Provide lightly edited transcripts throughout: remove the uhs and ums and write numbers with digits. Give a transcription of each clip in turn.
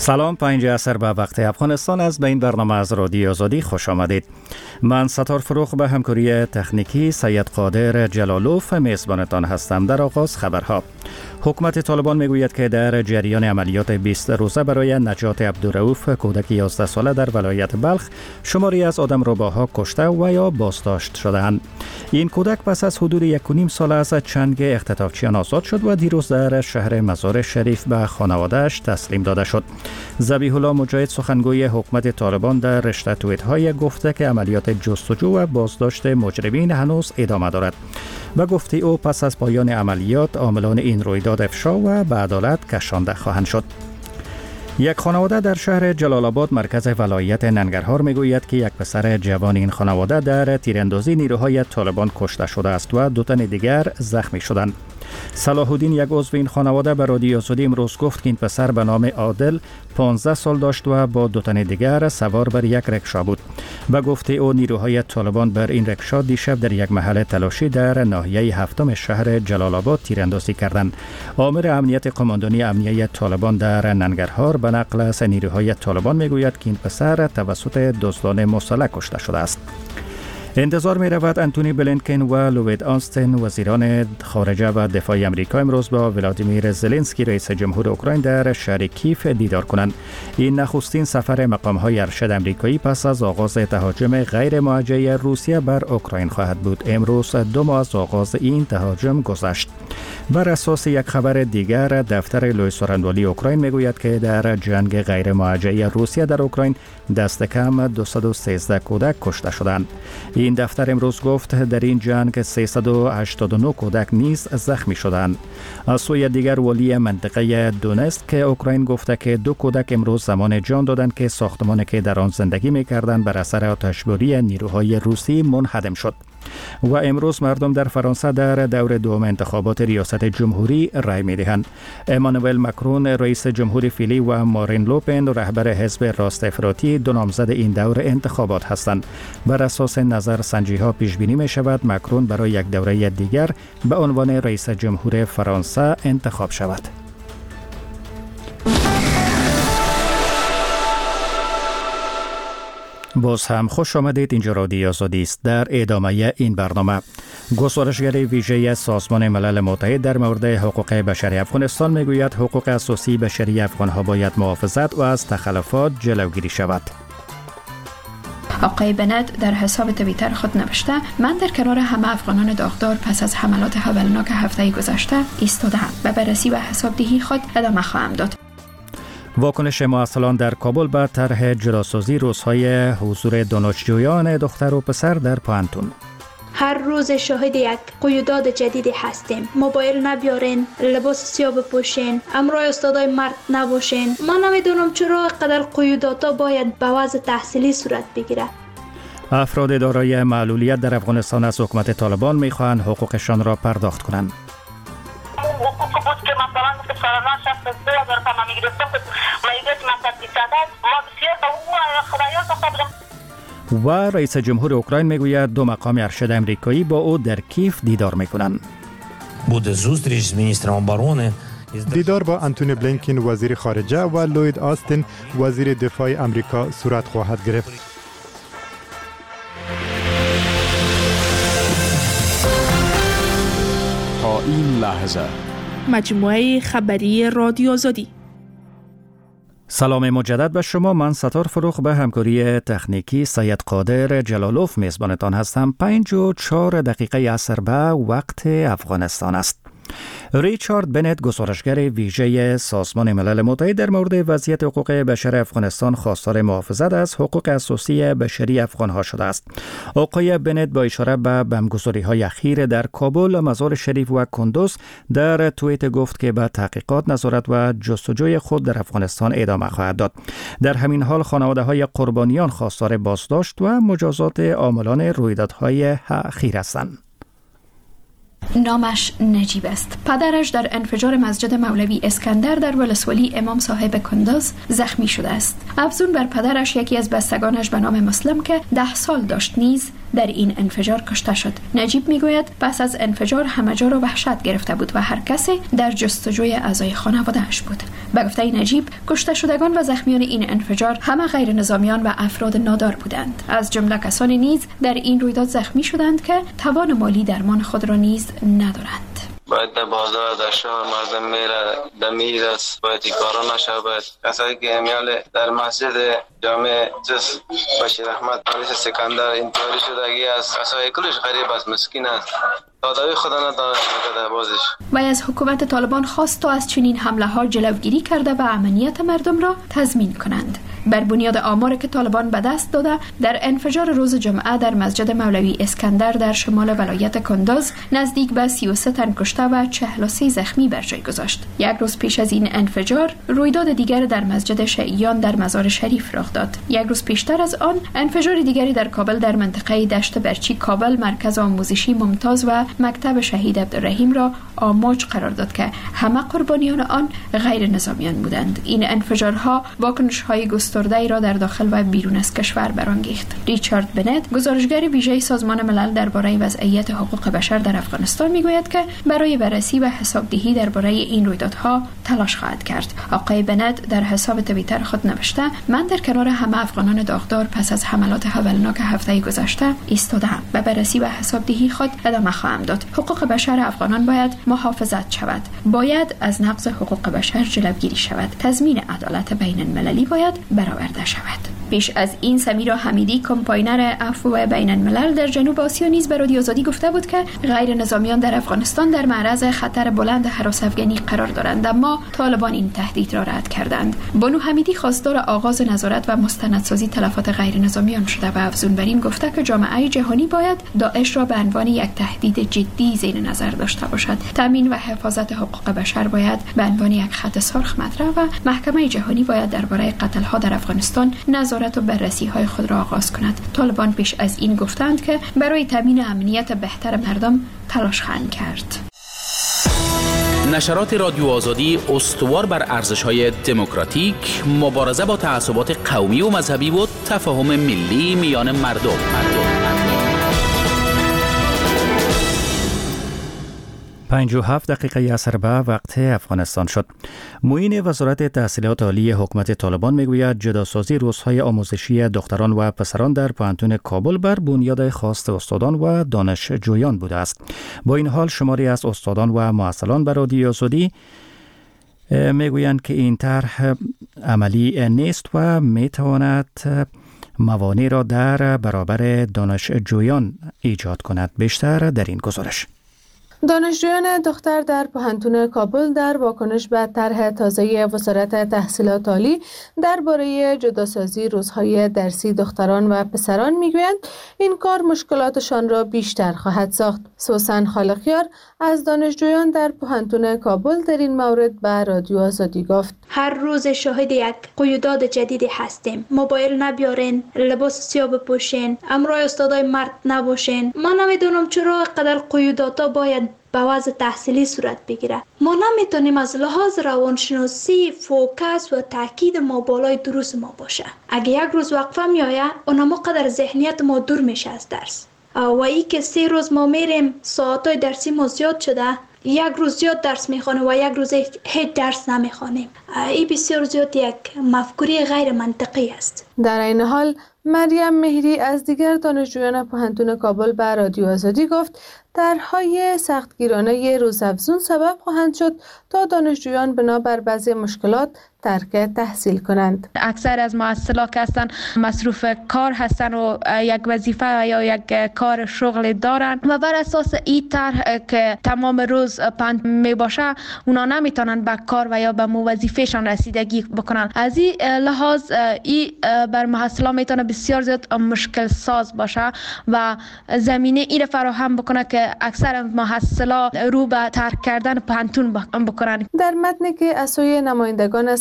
سلام، 5 عصر به وقت افغانستان است. به این برنامه از رادیو آزادی خوش آمدید. من ستار فروخ به همکاری تکنیکی سید قادر جلالوف میزبانتان هستم. در آغاز خبرها. حکومت طالبان میگوید که در جریان عملیات 20 روزه برای نجات عبدالرؤوف کودک 11 ساله در ولایت بلخ شماری از آدمرباها کشته و یا بازداشت شدند. این کودک پس از حدود 1.5 سال از چنگ اختطافچیان آزاد شد و دیروز در شهر مزار شریف به خانواده‌اش تسلیم داده شد. ذبیح الله مجاهد سخنگوی حکومت طالبان در رشته توییت‌های گفته که عملیات جستجو و بازداشت مجرمین هنوز ادامه دارد و گفته او پس از پایان عملیات عاملان این رویداد افشا و به عدالت کشانده خواهند شد. یک خانواده در شهر جلال آباد مرکز ولایت ننگرهار میگوید که یک پسر جوان این خانواده در تیراندازی نیروهای طالبان کشته شده است و 2 تن دیگر زخمی شدند. صلاح الدین، یک عضو این خانواده، به رادیو آزادی امروز گفت که این پسر به نام عادل 15 سال داشت و با 2 تن دیگر سوار بر یک رکشا بود و گفته او نیروهای طالبان بر این رکشا دیشب در یک محل تلاشی در ناحیه 7 شهر جلال آباد تیراندازی کردند. آمر امنیت قماندانی امنیه طالبان در ننگرهار به نقل از نیروهای طالبان میگوید که این پسر توسط دزدان مسلح کشته شده است. انتظار می رود انتونی بلینکن و لوید آستن وزیران خارجه و دفاع امریکا امروز با ولادیمیر زلنسکی رئیس جمهور اوکراین در شهر کیف دیدار کنند. این نخستین سفر مقام‌های ارشد امریکایی پس از آغاز تهاجم غیر موجه روسیه بر اوکراین خواهد بود. امروز 2 ماه از آغاز این تهاجم گذشت. بر اساس یک خبر دیگر، دفتر لوی سورندوالی اوکراین میگوید که در جنگ غیر موجه روسیه در اوکراین دست کم 213 کودک کشته شدند. این دفتر امروز گفت در این جنگ 389 کودک نیز زخمی شدند. از سوی دیگر، ولی منطقه دونست که اوکراین گفته که 2 کودک امروز زمان جان دادند که ساختمانی که در آن زندگی می‌کردند بر اثر آتشباری نیروهای روسی منهدم شد. و امروز مردم در فرانسه در دور دوم انتخابات ریاست جمهوری رای می‌دهند. امانوئل مکرون رئیس جمهور فعلی و مارین لوپن رهبر حزب راست افراطی 2 نامزد این دور انتخابات هستند. بر اساس نظرسنجی‌ها پیش بینی می‌شود مکرون برای یک دوره دیگر به عنوان رئیس جمهور فرانسه انتخاب شود. باز هم خوش آمدید. اینجا رادیو آزادی است. در ادامه این برنامه، گزارشگر ویژه سازمان ملل متحد در مورد حقوق بشری افغانستان میگوید حقوق اساسی بشری افغانها باید محافظت و از تخلفات جلوگیری شود. آقای بنت در حساب توییتر خود نوشته: من در کنار همه افغانان داغدار پس از حملات هولناک هفته گذشته ایستاده‌ام و بررسی و حسابدهی خود ادامه خواهم داد. واکنش معطلان در کابل به طرح جداسازی روزهای حضور دانشجویان دختر و پسر در پوهنتون. هر روز شاهد یک قیودات جدیدی هستیم. موبایل نبیارین، لباس سیاه بپوشین، همراه استادای مرد نباشین. ما نمیدونم چرا قدر قیوداتا باید به وضع تحصیلی صورت بگیره. افراد دارای معلولیت در افغانستان از حکومت طالبان میخواهند حقوقشان را پرداخت کنند. و رئیس جمهور اوکراین میگوید 2 مقام ارشد امریکایی با او در کیف دیدار میکنند. دیدار با انتونی بلینکن وزیر خارجه و لوید آستن وزیر دفاع امریکا صورت خواهد گرفت. تا این لحظه مجموعه خبری رادیو آزادی. سلام مجدد به شما. من ستار فروخ به همکاری تکنیکی سید قادر جلالوف میزبانتان هستم. 5 و 4 دقیقه عصر به وقت افغانستان است. ریچارد بنت، گزارشگر ویژه سازمان ملل متحد در مورد وضعیت حقوق بشر افغانستان، خواستار محافظت از حقوق اساسی بشری افغانها شده است. آقای بنت با اشاره به بمبگذاری‌های اخیر در کابل، مزار شریف و کندوز در توییت گفت که به تحقیقات، نظارت و جستجوی خود در افغانستان ادامه خواهد داد. در همین حال خانواده‌های قربانیان خواستار بازداشت و مجازات عاملان رویدادهای اخیر هستند. نامش نجیب است. پدرش در انفجار مسجد مولوی اسکندر در ولسوالی امام صاحب کندز زخمی شده است. افزون بر پدرش یکی از بستگانش به نام مسلم که 10 سال داشت نیز در این انفجار کشته شد. نجیب میگوید پس از انفجار همه جا را وحشت گرفته بود و هر کسی در جستجوی اعضای خانواده‌اش بود. به گفته نجیب کشته شدگان و زخمیان این انفجار همه غیر نظامیان و افراد نادار بودند. از جمله کسانی نیز در این رویداد زخمی شدند که توان مالی درمان خود را نیز ندارند. باید در بازار در شهر مردم میره دمیر است، باید این کارا نشه. باید کسایی که امیال در مسجد جامع بشیر احمد پالیس سکندر انتحاری شدگی است، کسایی کلش غریب است، مسکین است، داداوی خدا نداشت در بازش. و از حکومت طالبان خواست تا از چنین حمله ها جلوگیری کرده و امنیت مردم را تضمین کنند. بر بنیاد آماری که طالبان به دست داده، در انفجار روز جمعه در مسجد مولوی اسکندر در شمال ولایت کندز نزدیک به 33 تن کشته و 43 زخمی بر جای گذاشت. یک روز پیش از این انفجار رویداد دیگر در مسجد شیعیان در مزار شریف رخ داد. یک روز پیشتر از آن انفجار دیگری در کابل در منطقه دشت برچی کابل مرکز آموزشی ممتاز و مکتب شهید عبدالرحیم را آماج قرار داد که همه قربانیان آن غیر نظامیان بودند. این انفجارها واکنش‌های گسترده‌ای را در داخل و بیرون از کشور برانگیخت. ریچارد بنت، گزارشگر ویژه سازمان ملل درباره وضعیت حقوق بشر در افغانستان میگوید که برای بررسی و حسابدهی درباره این رویدادها تلاش خواهد کرد. آقای بنت در حساب توییتر خود نوشته: من در کنار همه افغانان داغدار پس از حملات هولناک هفته گذشته ایستاده‌ام و بررسی و حسابدهی خود ادامه خواهم داد. حقوق بشر افغانان باید محافظت شود. باید از نقض حقوق بشر جلوگیری شود. تضمین عدالت بین المللی باید برآورده شود. پیش از این سمیرا حمیدی، کمپاینر عفو بین الملل در جنوب آسیا، نیز به رادیو آزادی گفته بود که غیر نظامیان در افغانستان در معرض خطر بلند هراس افغانی قرار دارند، اما طالبان این تهدید را رد کردند. بانو حمیدی خواستار آغاز نظارت و مستندسازی تلفات غیر نظامیان شده و افزون بر این گفته که جامعه جهانی باید داعش را به عنوان یک تهدید جدی زیر نظر داشته باشد. تامین و حفاظت حقوق بشر باید به عنوان یک خط سرخ مطرح و محکمه جهانی باید درباره قتل‌ها در افغانستان نظارت و بررسی‌های خود را آغاز کند. طالبان پیش از این گفتند که برای تامین امنیت بهتر مردم تلاش خواهند کرد. نشرات رادیو آزادی استوار بر ارزش‌های دموکراتیک، مبارزه با تعصبات قومی و مذهبی و تفاهم ملی میان مردم. 57 دقیقه عصر به وقت افغانستان شد. معین وزارت تحصیلات عالی حکومت طالبان میگوید جداسازی روزهای آموزشی دختران و پسران در پوهنتون کابل بر بنیاد خواست استادان و دانشجویان بوده است. با این حال شماری از استادان و معسلان بر رادیو آزادی میگویند که این طرح عملی نیست و میتواند موانع را در برابر دانشجویان ایجاد کند. بیشتر در این گزارش. دانشجویان دختر در پوهنتون کابل در واکنش به طرح تازه وزارت تحصیلات عالی درباره جداسازی روزهای درسی دختران و پسران میگویند این کار مشکلاتشان را بیشتر خواهد ساخت. سوسن خالقیار از دانشجویان در پوهنتون کابل در این مورد به رادیو آزادی گفت: هر روز شاهد یک قیودات جدیدی هستیم. موبایل نبیارین، لباس سیاه بپوشین، همراه استادای مرد نباشین. من نمیدونم چرا قدر قیوداتا باید به وضع تحصیلی صورت بگیره. ما نمیتونیم از لحاظ روانشناسی فوکس و تاکید ما بالای دروس ما باشه. اگه یک روز وقفه میآید، اونم قدر ذهنیت ما دور میشه از درس. و ای که 3 روز ما میریم ساعتای درسی ما زیاد شده، یک روز زیاد درس میخوانیم و یک روز هیچ درس نمیخوانیم. این بسیار زیاد یک مفکوری غیر منطقی است. در این حال مریم مهری از دیگر دانشجویان پوهنتون کابل به رادیو آزادی گفت طرح‌های سختگیرانه روزافزون سبب خواهند شد تا دانشجویان بنابر بعضی مشکلات ترک تحصیل کنند. اکثر از معسلا که هستن مصروف کار هستن و یک وظیفه یا یک کار شغل دارن و بر اساس این طرح که تمام روز پند می باشه اونا نمیتونن به کار و یا به وظیفهشان رسیدگی بکنن. از این لحاظ این بر محصلا میتونه بسیار زیاد مشکل ساز باشه و زمینه این فراهم بکنه که اکثر محصلا رو به ترک کردن پوهنتون بکنن. در متنی که از سوی نمایندگان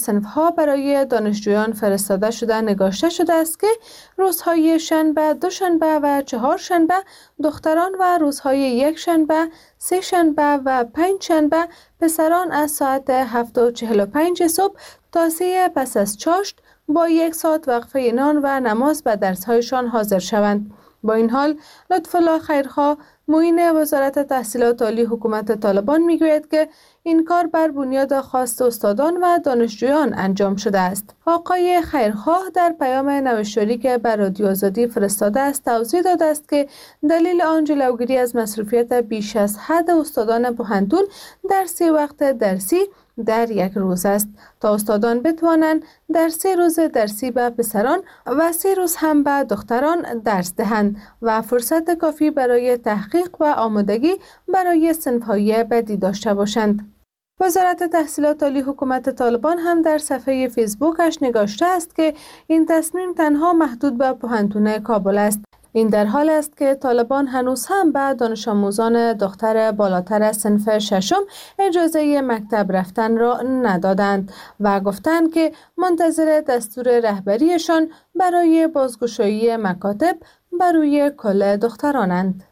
صنف‌ها برای دانشجویان فرستاده شده نگاشته شده است که روزهای شنبه، دوشنبه و چهارشنبه دختران و روزهای یک شنبه، سه شنبه و پنج شنبه پسران از ساعت 7:45 صبح تا 3 پس از چاشت با 1 ساعت وقفه نان و نماز به درس‌هایشان حاضر شوند. با این حال لطف الله خیرخواه معین وزارت تحصیلات عالی حکومت طالبان میگوید که این کار بر بنیاد خواست استادان و دانشجویان انجام شده است. آقای خیرخواه در پیام نوشتاری که بر رادیو آزادی فرستاده است توضیح داده است که دلیل آن جلوگیری از مصروفیت بیش از حد استادان پوهنتون در 3 وقت درسی در یک روز است تا استادان بتوانند در 3 روز درسی به پسران و 3 روز هم به دختران درس دهند و فرصت کافی برای تحقیق و آمادگی برای صنف‌های بعدی داشته باشند. وزارت تحصیلات عالی حکومت طالبان هم در صفحه فیسبوکش نگاشته است که این تصمیم تنها محدود به پوهنتون کابل است. این در حال است که طالبان هنوز هم به دانش آموزان دختر بالاتر صنف ششم اجازه مکتب رفتن را ندادند و گفتند که منتظر دستور رهبریشان برای بازگشایی مکاتب بر روی کل دخترانند.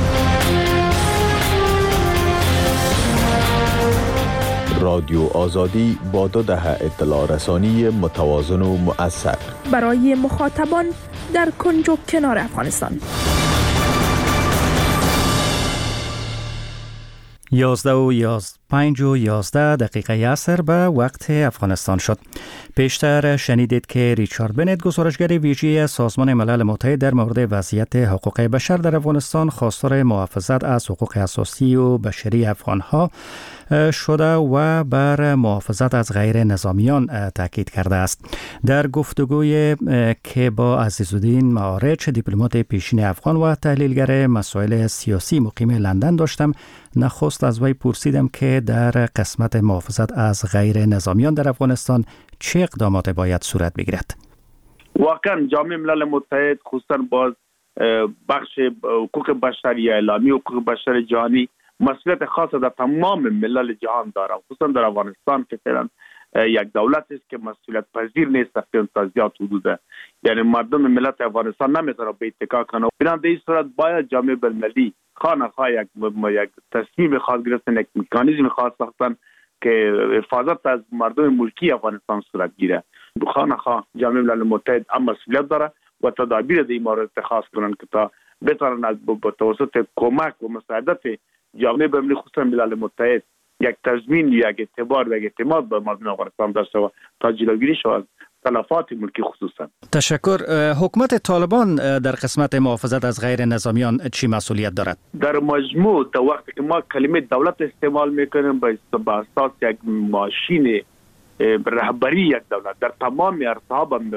رادیو آزادی با 2 دهه اطلاع رسانی متوازن و مؤثر برای مخاطبان در کنج و کنار افغانستان. 11:11 عصر به وقت افغانستان شد. پیشتر شنیدید که ریچارد بنت، گزارشگر ویژه سازمان ملل متحد در مورد وضعیت حقوق بشر در افغانستان، خواستار محافظت از حقوق اساسی و بشری افغانها شده و بر محافظت از غیر نظامیان تاکید کرده است. در گفتگوی که با عزیزالدین معارچ، دیپلمات پیشین افغان و تحلیلگر مسائل سیاسی مقیم لندن داشتم، نخست از وی پرسیدم که در قسمت محافظت از غیر نظامیان در افغانستان چه اقدامات باید صورت بگیرد؟ واقعا جامعه ملل متحد خصوصا باز بخش حقوق بشری اعلامی حقوق بشر جهانی مسئولیت خاص در تمام ملل جهان دارد، خصوصا در افغانستان که فعلا یک دولت است که مسئولیت پذیر نیست تا زیاد حدوده، یعنی مردم ملت افغانستان نمیتونه به اتکا کنه. بنابراین در این صورت باید جامعه بین‌المللی خانه‌خواه یک تصمیم خاص گرفتن، یک مکانیزم خاص ساختن که حفاظت از مردم ملکی افغانستان صورت گیره. خانه‌خواه جامعه ملل متحد هم مسئولیت داره و تدابیر در این مورد اتخاذ کنن که تا بتوانند با توسط کمک و مساعدت جامعه بین‌المللی خصوصا ملل متحد یک تضمین، یک اعتبار و یک اعتماد به مردم افغانستان داشته و تا جلوگیری شود از تلفات ملکی خصوصا. تشکر. حکومت طالبان در قسمت محافظت از غیر نظامیان چی مسئولیت دارد؟ در مجموع تا وقتی که ما کلمه دولت استعمال میکنیم به اساس یک ماشین رهبری یک دولت در تمام عرصه‌ها به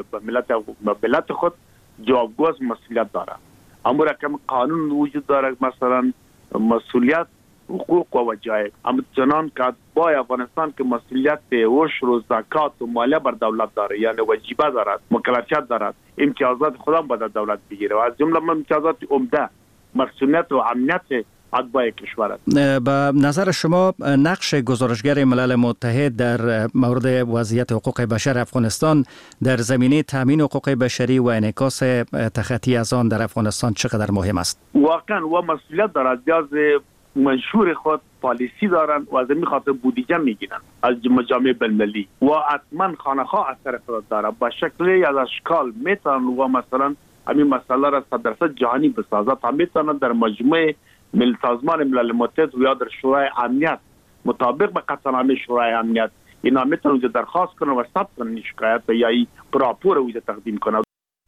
ملت خود جوابگو از مسئولیت داره. اما رقم قانون وجود داره، مثلا مسئولیت حقوق و وجایب. اما چنان که با افغانستان که مسئولیت عشر و زکات و مالیه بر دولت داره، یعنی وجیبه دارد، مکلفیت دارد، امتیازات خودم باید دولت بگیره و از جمله امتیازات عمده مسئولیت و امنیت اتباع کشور است. به نظر شما نقش گزارشگر ملل متحد در مورد وضعیت حقوق بشر افغانستان در زمینه تامین حقوق بشری و انعکاس تخطی از آن در افغانستان چقدر مهم است؟ واقعا و مسئولیت دارد. از منشور خود پالیسی دارن و از این خاطر بودجه میگیرن از جامعه بین‌المللی و حتما خانه‌خواه اثر خود داره به شکلی از اشکال میتونن و مثلا همین مسئله را 100% جهانی بسازد. هم میتونن در مجموعه سازمان ملل متحد و یا در شورای امنیت مطابق به قطعنامه شورای امنیت اینا میتونن درخواست کنن و ثبت کنن شکایت یا ای راپور او تقدیم کنن.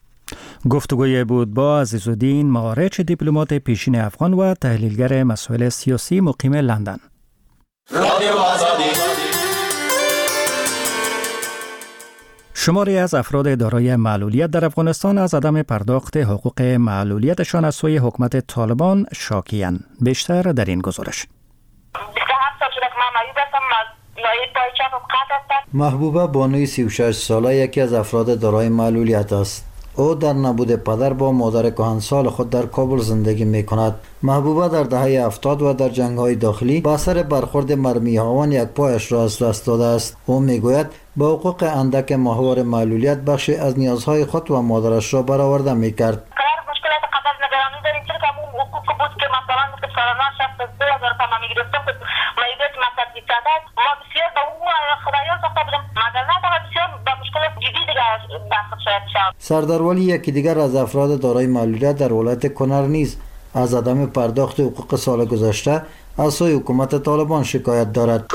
گفتگوی بود با عزیزالدین معارچ، دیپلمات پیشین افغان و تحلیلگر مسائل سیاسی مقیم لندن. رادیو آزادی. شماری از افراد دارای معلولیت در افغانستان از عدم پرداخت حقوق معلولیتشان از سوی حکومت طالبان شاکی‌اند. بیشتر در این گزارش. 27 سال شده که من مریض هستم، لایه پای چپم قطع هستم. محبوبه بانوی 36 ساله یکی از افراد دارای معلولیت است. او در نبود پدر با مادر کهنسال خود در کابل زندگی می کند. محبوبه در دهه 70 و در جنگ‌های داخلی با اثر برخورد مرمی هاون یک پایش را از دست داده است. او میگوید با حقوق اندک ماهوار معلولیت بخشی از نیازهای خود و مادرش را برآورده می‌کرد. مشکلات قبل نگرانی داریم چون که اون حقوق بود که مثلا سالانه 62000 تومان می‌گرفتم که مایدت مصرفی کرد. ما بسیار به اون خدایان ساخته بودم. مگر نه بسیار با مشکلات جدی دیگه دست شاید شد. سردار ولی یکی دیگر از افراد دارای معلولیت در ولایت کنر نیز از عدم پرداخت حقوق سال گذشته از سوی حکومت طالبان شکایت دارد.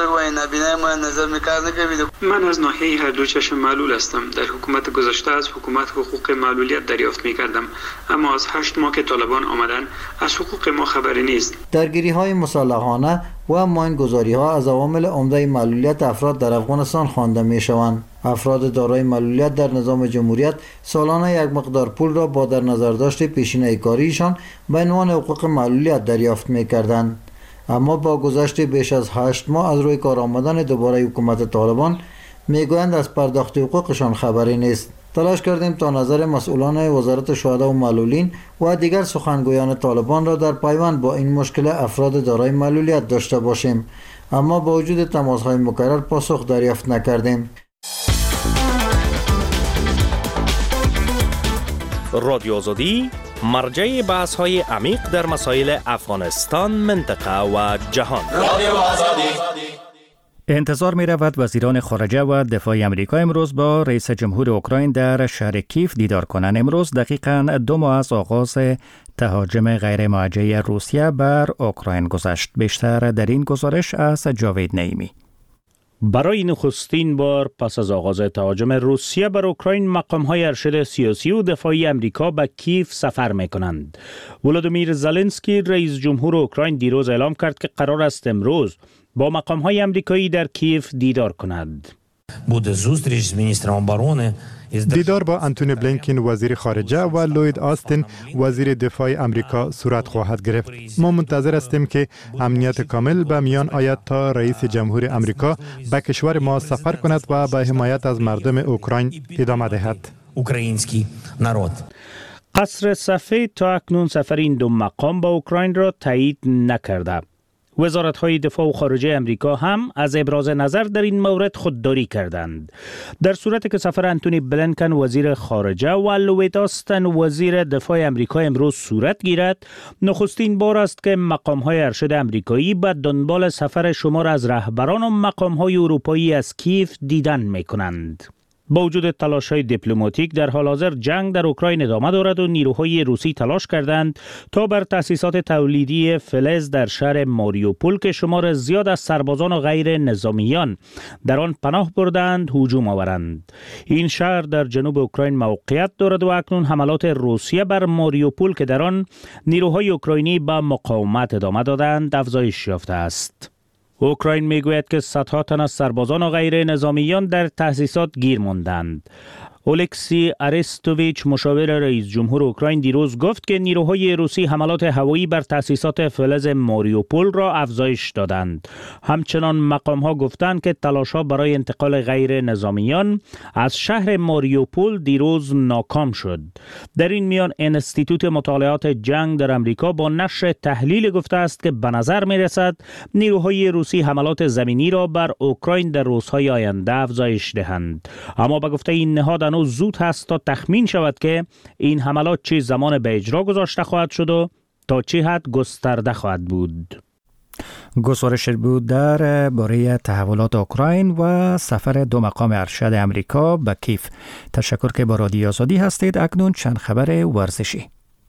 من از ناحیه هر دو چشم معلول هستم. در حکومت گذشته از حکومت حقوق معلولیت دریافت می کردم، اما از 8 ماه که طالبان آمدن از حقوق ما خبری نیست. درگیری های مسلحانه و ماینگذاری ها از عوامل عمده معلولیت افراد در افغانستان خوانده می شوند. افراد دارای معلولیت در نظام جمهوریت سالانه یک مقدار پول را با در نظر داشت پیشینه کاریشان به عنوان حقوق معلولیت دریافت می کردند. اما با گذشت بیش از 8 ماه از روی کار آمدن دوباره حکومت طالبان میگویند از پرداخت حقوقشان خبری نیست. تلاش کردیم تا نظر مسئولان وزارت شهدا و معلولین و دیگر سخنگویان طالبان را در پیوند با این مشکل افراد دارای معلولیت داشته باشیم، اما با وجود تماس‌های مکرر پاسخ دریافت نکردیم. رادیو آزادی مرجع بحث‌های عمیق در مسائل افغانستان، منطقه و جهان. رادیو آزادی. انتظار می رود وزیران خارجه و دفاع امریکا امروز با رئیس جمهور اوکراین در شهر کیف دیدار کنند. امروز دقیقاً 2 ماه از آغاز تهاجم غیر موجه روسیه بر اوکراین گذشت. بیشتر در این گزارش از جاوید نعیمی. برای نخستین بار پس از آغاز تهاجم روسیه بر اوکراین مقام‌های ارشد سیاسی و دفاعی امریکا به کیف سفر می‌کنند. ولادیمیر زلنسکی رئیس جمهور اوکراین دیروز اعلام کرد که قرار است امروز با مقام‌های امریکایی در کیف دیدار کند. دیدار با آنتونی بلینکن وزیر خارجه و لوید آستین وزیر دفاع امریکا صورت خواهد گرفت. ما منتظر هستیم که امنیت کامل به میان آید تا رئیس جمهور امریکا به کشور ما سفر کند و به حمایت از مردم اوکراین ادامه دهد. قصر سفید تا اکنون سفر این دو مقام با اوکراین را تایید نکرده. وزارت‌های دفاع و خارجه امریکا هم از ابراز نظر در این مورد خودداری کردند. در صورتی که سفر آنتونی بلینکن وزیر خارجه و لوید آستین وزیر دفاع امریکا امروز صورت گیرد، نخستین بار است که مقام‌های ارشد امریکایی به دنبال سفر شمار از رهبران و مقام‌های اروپایی از کیف دیدن می‌کنند. با وجود تلاش‌های دیپلماتیک در حال حاضر جنگ در اوکراین ادامه دارد و نیروهای روسی تلاش کردند تا بر تأسیسات تولیدی فلز در شهر ماریوپول که شمار زیاد از سربازان و غیر نظامیان در آن پناه بردند هجوم آورند. این شهر در جنوب اوکراین موقعیت دارد و اکنون حملات روسیه بر ماریوپول که در آن نیروهای اوکراینی به مقاومت ادامه دادند افزایش یافته است. اوکراین میگوید که صدها تن از سربازان و غیر نظامیان در تأسیسات گیر ماندند. اولکسی ارستوویچ مشاور رئیس جمهور اوکراین دیروز گفت که نیروهای روسی حملات هوایی بر تأسیسات فلز ماریوپول را افزایش دادند. همچنان مقام‌ها گفتند که تلاش‌ها برای انتقال غیر نظامیان از شهر ماریوپول دیروز ناکام شد. در این میان انستیتوت مطالعات جنگ در امریکا با نشر تحلیل گفته است که به نظر می‌رسد نیروهای روسی حملات زمینی را بر اوکراین در روزهای آینده افزایش دهند. اما به گفته این نهاد هنوز زود هست تا تخمین شود که این حملات چه زمان به اجرا گذاشته خواهد شد و تا چه حد گسترده خواهد بود. گزارش بود در باره تحولات اوکراین و سفر 2 مقام ارشد امریکا به کیف. تشکر که با رادیو آزادی هستید. اکنون چند خبر ورزشی.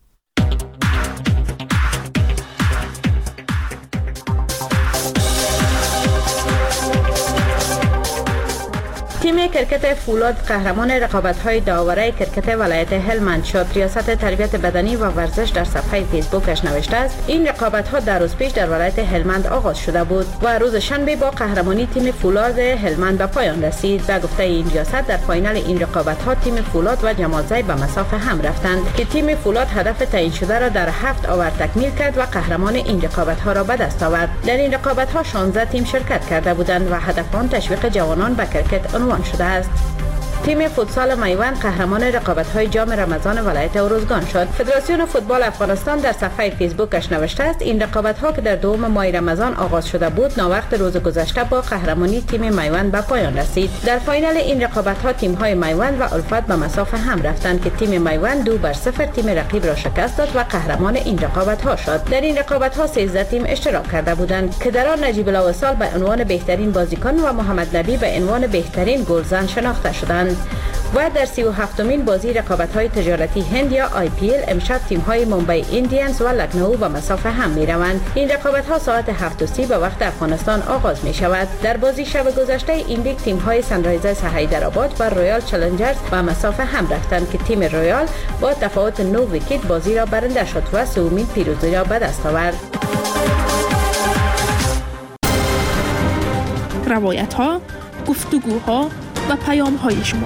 تیم کرکت فولاد قهرمان رقابت‌های داوره کرکت ولایت هلمند شد. ریاست تربیت بدنی و ورزش در صفحه فیسبوکش نوشته است این رقابت‌ها در روز پیش در ولایت هلمند آغاز شده بود و روز شنبه با قهرمانی تیم فولاد هلمند به پایان رسید. به گفته این ریاست در فاینال این رقابت‌ها تیم فولاد و جمالزای به مسافه هم رفتند که تیم فولاد هدف تعیین شده را در 7 آور تکمیل کرد و قهرمان این رقابت‌ها را به دست آورد. در این رقابت‌ها 16 تیم شرکت کرده بودند و هدف آن تشویق جوانان به کرکت عنوان شده است. تیم فوتسال میوند قهرمان رقابت‌های جام رمضان ولایت اروزگان شد. فدراسیون فوتبال افغانستان در صفحه فیسبوکش نوشته است این رقابت‌ها که در دوم ماه رمضان آغاز شده بود ناوقت روز گذشته با قهرمانی تیم میوند به پایان رسید. در فاینال این رقابت‌ها تیم‌های میوند و الفت به مسافه هم رفتند که تیم میوند 2-0 تیم رقیب را شکست داد و قهرمان این رقابت‌ها شد. در این رقابت‌ها 13 تیم اشتراک کرده بودند که در آن نجیب الله وصال به عنوان بهترین بازیکن و محمد نبی به عنوان بهترین گلزن شناخته شدند. و در 37مین بازی رقابت‌های تجارتی هند یا IPL امشب تیم‌های ممبئی ایندیانز و لکنو به مسافه هم می‌روند. این رقابت‌ها ساعت 7:30 به وقت افغانستان آغاز می‌شود. در بازی شب گذشته این لیگ تیم‌های سنرایزرز حیدرآباد و رویال چالنجرز به مسافه هم رفتند که تیم رویال با تفاوت 9 ویکت بازی را برنده شد و سومین پیروزی را به دست آورد. روایت‌ها، گفتگوها و پیام‌های شما.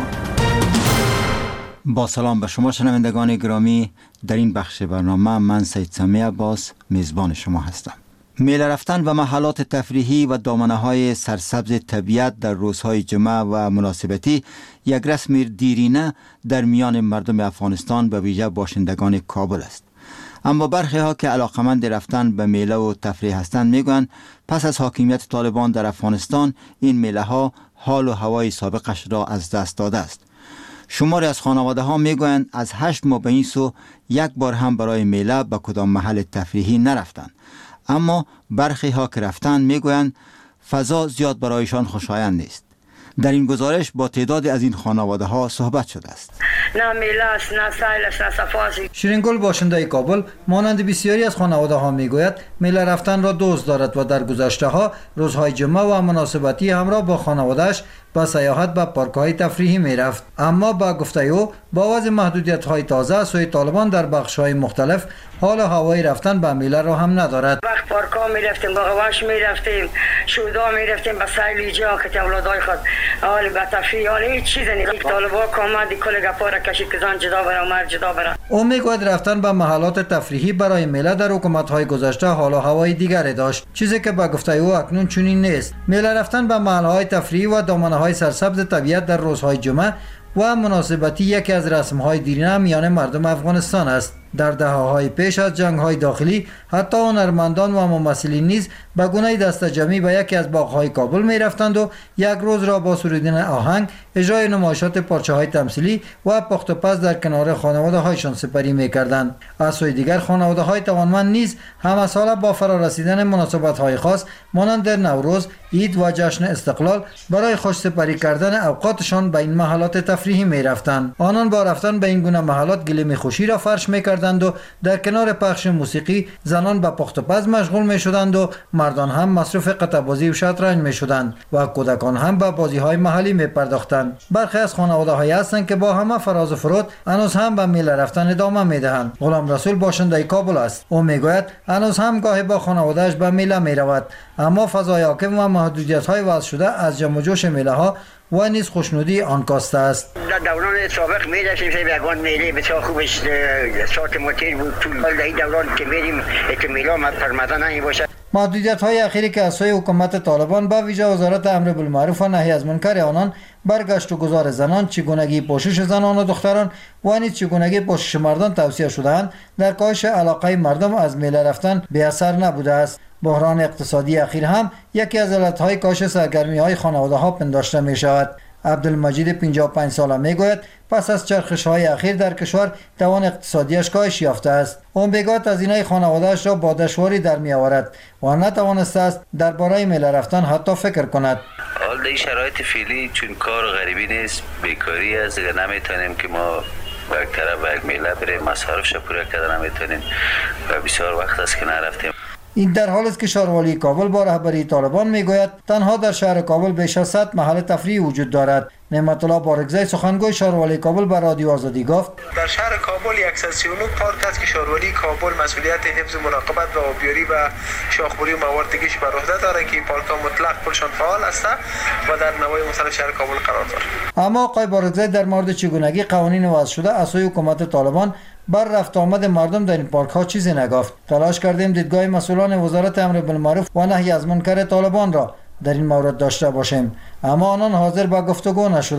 با سلام به شما شنوندگان گرامی، در این بخش برنامه من سید سمی عباس میزبان شما هستم. میله رفتن و محلات تفریحی و دامنه‌های سرسبز طبیعت در روزهای جمعه و مناسبتی یک رسم دیرینه در میان مردم افغانستان به ویژه باشندگان کابل است. اما برخی ها که علاقمند رفتن به میله و تفریح هستند میگویند پس از حاکمیت طالبان در افغانستان این میله ها حال و هوای سابقش را از دست داده است. شماری از خانواده ها میگویند از 8 ماه به این سو یک بار هم برای میله به کدام محل تفریحی نرفتند. اما برخی ها که رفتند میگویند فضا زیاد برایشان خوشایند نیست. در این گزارش با تعدادی از این خانواده ها صحبت شده است. نه میله است، نه سیل است، نه صفاست. شیرینگل باشنده کابل مانند بسیاری از خانواده ها میگوید میله رفتن را دوست دارد و در گذشته ها روزهای جمعه و مناسبتی همراه با خانواده‌اش با سیاحت به پارک‌های تفریحی میرفت. اما با گفته او با وضع محدودیت‌های تازه سوی طالبان در بخش‌های مختلف حال و هوای رفتن به میله را هم ندارد. وقت پارک‌ها میرفتیم، با غواش میرفتیم، شودا میرفتیم به سیل جا که اولادای خود حال به تفریح حال هیچ چیز نیست. طالبان کامد کل گپا را کشید که زن جدا بره و مرد جدا بره. او میگوید رفتن به محلات تفریحی برای میله در حکومت‌های گذشته حال و هوای دیگری داشت، چیزی که با گفته او اکنون چنین نیست. میله رفتن به محل‌های تفریحی و دامنه‌های سرسبز طبیعت در روزهای جمعه و مناسبتی یکی از رسم‌های دیرینه میان مردم افغانستان است. در دهه‌های پیش از جنگ‌های داخلی حتی هنرمندان و ممثلین نیز به گونه دست جمعی به یکی از باغ‌های کابل می‌رفتند و یک روز را با سرودن آهنگ، اجرای نمایشات پارچه‌های تمثیلی و پخت و پز در کنار خانواده‌هایشان سپری می‌کردند. از سوی دیگر خانواده‌های توانمند نیز همه ساله با فرارسیدن مناسبت‌های خاص مانند نوروز، عید و جشن استقلال برای خوش سپری کردن اوقاتشان به این محلات تفریحی می‌رفتند. آنان با رفتن به این گونه محلات گلیم خوشی را فرش می‌کردند و در کنار پخش موسیقی زنان به پخت و پز مشغول می‌شدند و مردان هم مصروف قطع بازی و شطرنج می‌شدند و کودکان هم به بازی‌های محلی می‌پرداختند. برخی از خانواده‌هایی هستند که با همه فراز و فرود هنوز هم به میله رفتن ادامه می‌دهند. غلام رسول باشنده کابل است. او میگوید هنوز هم گاهی با خانواده‌اش به میله می‌رود، اما فضای حاکم و محدودیت‌های وضع شده از جمع و جوش میله‌ها و نیز خوشنودی آن کاسته است. در دوران سابق می‌داشتیم یگان میله بسیار خوبش ساعت متیر بود. طول در این دوران که میریم که میله پرمزه نمیباشد. محدودیت‌های اخیری که از سوی حکومت طالبان به ویژه وزارت امر بالمعروف و نهی از منکر آنان برگشت و گذار زنان، چگونگی پوشش زنان و دختران و نیز چگونگی پوشش مردان توصیه شده‌اند، در کاهش علاقه مردم از میله رفتن بی اثر نبوده است. بحران اقتصادی اخیر هم یکی از علتهای کاهش سرگرمی‌های خانواده‌ها پنداشته می‌شود. عبدالمجید 55 ساله میگوید پس از چرخش‌های اخیر در کشور توان اقتصادیش کاهش یافته است. او میگوید هزینه خانواده‌اش را با دشواری در می‌آورد و نتوانسته است درباره میله رفتن حتی فکر کند. حال در این شرایط فعلی چون کار غریبی نیست، بیکاری است، نمیتونیم که ما به یک طرف به یک میله بریم، مصارفش پورا کردن نمیتونیم و بسیار وقت است که نرفتیم. این در حال است که شهروالی کابل با رهبری طالبان میگوید تنها در شهر کابل بیش از 100 محل تفریحی وجود دارد. نعمت الله بارگزی سخنگوی شهروالی کابل به رادیو آزادی گفت در شهر کابل 139 پارک است که شهروالی کابل مسئولیت حفظ مراقبت و آبیاری و شاخبری و موارد دیگه‌اش بر عهده دارد که این پارک ها مطلق پولشان فعال است و در نواحی مختلف شهر کابل قرار دارد. اما آقای بارگزی در مورد چگونگی قوانین وضع شده از سوی حکومت طالبان بر رفت آمد مردم در این پارک ها چیزی نگفت. تلاش کردیم دیدگاه مسئولان وزارت امر بالمعروف و نهی از منکر طالبان را در این مورد داشته باشیم، اما آنان حاضر به گفتگو نشدند.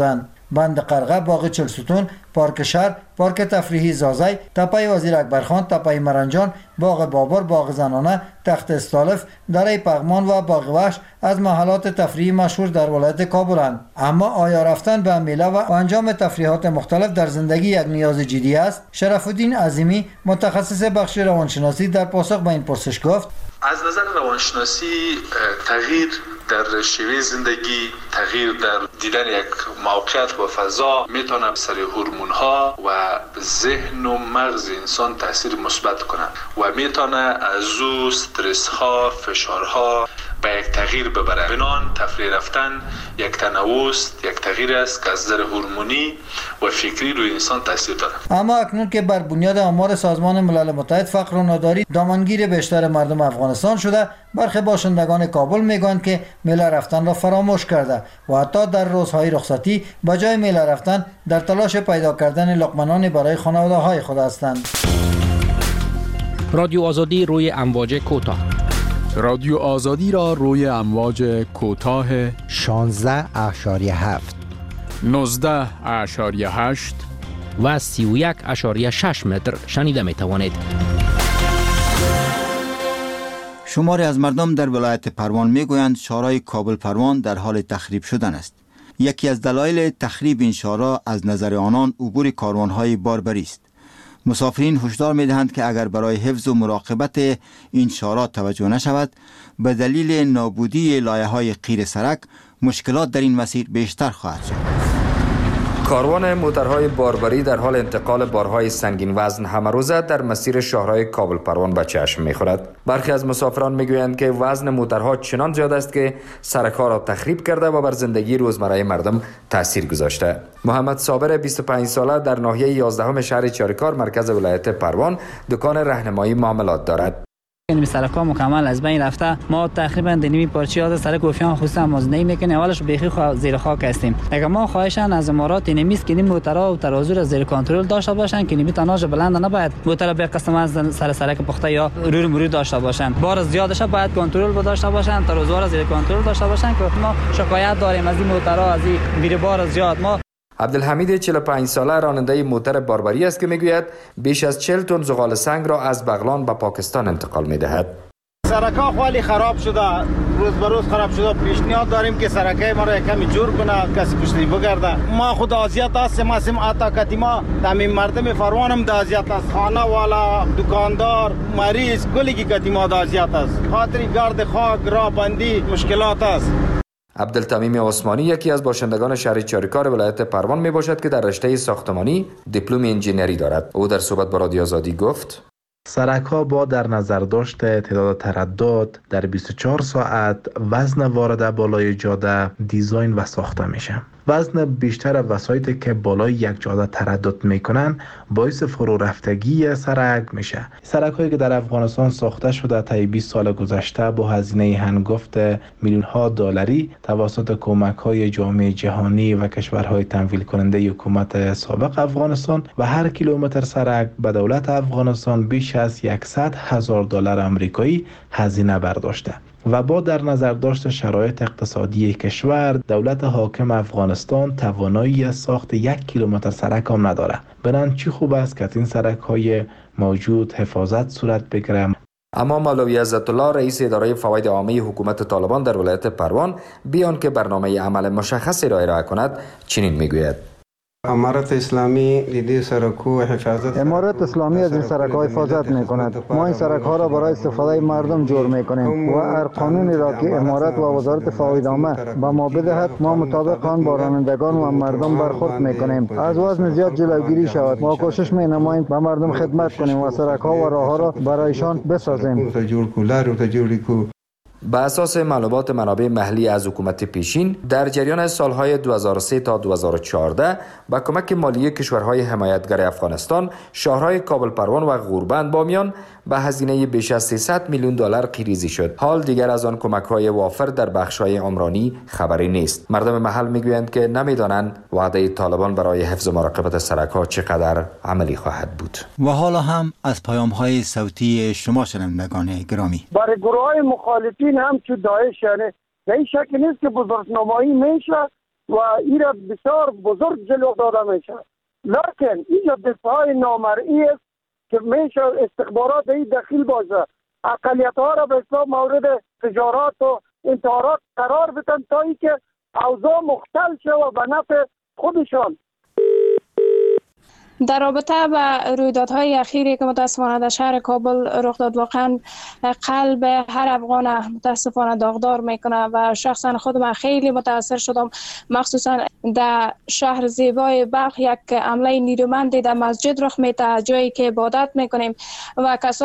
بند قرغه، باغ چلستون، پارک شهر، پارک تفریحی زازی، تپه وزیر اکبرخان، تپه مرنجان، باغ بابر، باغ زنانه، تخت استالف، دره پغمان و باغ وحش از محلات تفریحی مشهور در ولایت کابلند. اما آیا رفتن به میله و انجام تفریحات مختلف در زندگی یک نیاز جدی است؟ شرف الدین عظیمی متخصص بخش روانشناسی در پاسخ به این پرسش گفت: از نظر روانشناسی تغییر در شیوه زندگی، تغییر در دیدن یک موقعیت و فضا میتونه سر هورمون ها و ذهن و مغز انسان تاثیر مثبت کنه و میتونه از او استرس ها، فشارها به یک تغییر ببره. بنان تفریح رفتن یک تنوع است، یک تغییر است که از نظر هورمونی و فکری روی انسان تاثیر داره. اما اکنون که بر بنیاد آمار سازمان ملل متحد فقر و ناداری دامنگیر بیشتر مردم افغانستان شده، برخی باشندگان کابل میگویند که میله رفتن را فراموش کرده و حتی در روزهای رخصتی به جای میله رفتن در تلاش پیدا کردن لقمه‌نانی برای خانواده‌های خود هستند. رادیو آزادی روی امواج کوتاه. رادیو آزادی را روی امواج کوتاه 16.7 19.8 و 31.6 متر شنیده می توانید. شماری از مردم در ولایت پروان میگویند شهرهای کابل پروان در حال تخریب شدن است. یکی از دلایل تخریب این شهرها از نظر آنان عبور کاروانهای باربری است. مسافرین هشدار می‌دهند که اگر برای حفظ و مراقبت این شهرها توجه نشود، به دلیل نابودی لایه‌های قیر سرک مشکلات در این مسیر بیشتر خواهد شد. کاروان موترهای باربری در حال انتقال بارهای سنگین وزن همه روزه در مسیر شهرهای کابل پروان به چشم می‌خورد. برخی از مسافران میگویند که وزن موترها چنان زیاد است که سرک‌ها را تخریب کرده و بر زندگی روزمره مردم تاثیر گذاشته. محمد صابر 25 ساله در ناحیه 11 شهر چاریکار مرکز ولایت پروان دکان راهنمایی معاملات دارد. این سرک‌ها مکمل از بین رفته. ما تقریبا دنیمی پارچه‌ها سرک گوفیان خصوصا ما زندگی می‌کنیم. اولش بیخی زیر خاک هستیم. اگر ما خواهشان از امارات اینمیست که این موترها و ترازو را زیر کنترل داشته باشن که نمی تناژ بلند نباید موتر به قسم از سرک پخته یا روی مرور داشته باشن. بار زیادش باید کنترل داشته باشن، ترازو را زیر کنترل داشته باشن که ما شکایت داریم از این موترها از این بیر بار زیاد. ما عبدالحمید 45 ساله راننده موتر باربری است که میگوید بیش از 40 تن زغال سنگ را از بغلان به پاکستان انتقال میدهد. سرک‌ها خالی خراب شده، روز به روز خراب شده. پیشنهاد داریم که سرکای ما را کمی جور کنه، کسی پشتی بگرده. ما خود اذیت هستیم، آتا کتیما تمام مردم فروان هم اذیت است. خانه والا، دکاندار، مریض، کلی کی کتیما اذیت است. خاطر گرد خاک راه بندی مشکلات است. عبدالتمیم عثمانی یکی از باشندگان شهر چاریکار ولایت پروان می باشد که در رشته ساختمانی دیپلم انجینری دارد. او در صحبت با رادیو آزادی گفت: سرک‌ها با در نظر داشت تعداد تردد در 24 ساعت وزن وارده بالای جاده دیزاین و ساخته میشه. وزن بیشتر وسایطی که بالای یک جاده تردد میکنن باعث فرو رفتگی سرک میشه. سرک‌هایی که در افغانستان ساخته شده طی 20 سال گذشته با هزینه هنگفت میلیون‌ها دلاری توسط کمک‌های جامعه جهانی و کشورهای تمویل کننده حکومت سابق افغانستان و هر کیلومتر سرک به دولت افغانستان بیش از 100,000 دلار آمریکایی هزینه برداشته. و با در نظر داشت شرایط اقتصادی کشور، دولت حاکم افغانستان توانایی ساخت 1 کیلومتر سرک هم نداره. بنان چی خوب است که این سرک های موجود حفاظت صورت بگیره. اما مولوی عزت الله رئیس اداره فواید عامه حکومت طالبان در ولایت پروان بیان که برنامه عمل مشخصی را ارائه کند چنین میگوید: امارت اسلامی دیدی سرکو حفاظت امارت اسلامی از این سرک‌ها حفاظت می‌کند. ما این سرک‌ها را برای استفاده مردم جور می‌کنیم و هر قانونی را که امارت و وزارت فواید عامه به ما بدهد ما مطابق آن با رانندگان و مردم برخورد می‌کنیم. از وزن زیاد جلوگیری شود. ما کوشش می‌نماییم به مردم خدمت کنیم و سرک‌ها و راه‌ها را برایشان بسازیم. به اساس معلومات منابع محلی از حکومت پیشین در جریان سالهای 2003 تا 2014 با کمک مالی کشورهای حمایتگر افغانستان شهرهای کابل پروان و غوربند بامیان به هزینه بیش از 300 میلیون دلار قیریزی شد. حال دیگر از آن کمک‌های وافر در بخش‌های عمرانی خبری نیست. مردم محل میگویند که نمیدانند وعده طالبان برای حفظ و مراقبت سرک‌ها چقدر عملی خواهد بود. و حالا هم از پیام‌های صوتی شما شنوندگان گرامی. برای گروه‌های مخالفین هم که داعش یعنی به این شکل نیست که بزرگنمایی میشه و این را بسیار بزرگ جلو داده میشه. لکن اینجا دفاع نامرئی است که میشه استخبارات این دخیل باشه، اقلیت ها را به اصطلاح مورد تجارات و انتحارات قرار بدن تا اینکه اوضاع مختل شه و به نفع خودشان. در رابطه با رویدادهای اخیری که متاسفانه در شهر کابل رخ داد، واقعا قلب هر افغان متاسفانه داغدار میکنه و شخصا خودم خیلی متاثر شدم، مخصوصا در شهر زیبای بلخ یک حمله نیرومندی در مسجد رخ میده، جایی که عبادت میکنیم و